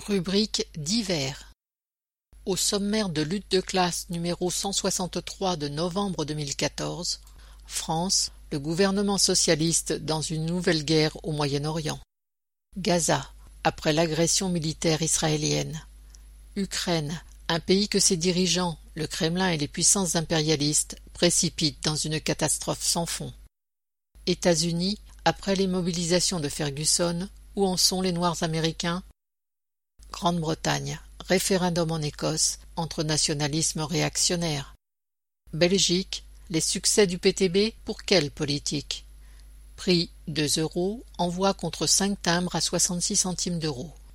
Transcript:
Rubrique divers. Au sommaire de lutte de classe numéro 163 de novembre 2014, France, le gouvernement socialiste dans une nouvelle guerre au Moyen-Orient. Gaza, après l'agression militaire israélienne. Ukraine, un pays que ses dirigeants, le Kremlin et les puissances impérialistes, précipitent dans une catastrophe sans fond. États-Unis, après les mobilisations de Ferguson, où en sont les Noirs américains? Grande-Bretagne, référendum en Écosse, entre nationalisme réactionnaire. Belgique, les succès du PTB pour quelle politique? Prix 2 €, envoi contre 5 timbres à 66 centimes d'euros.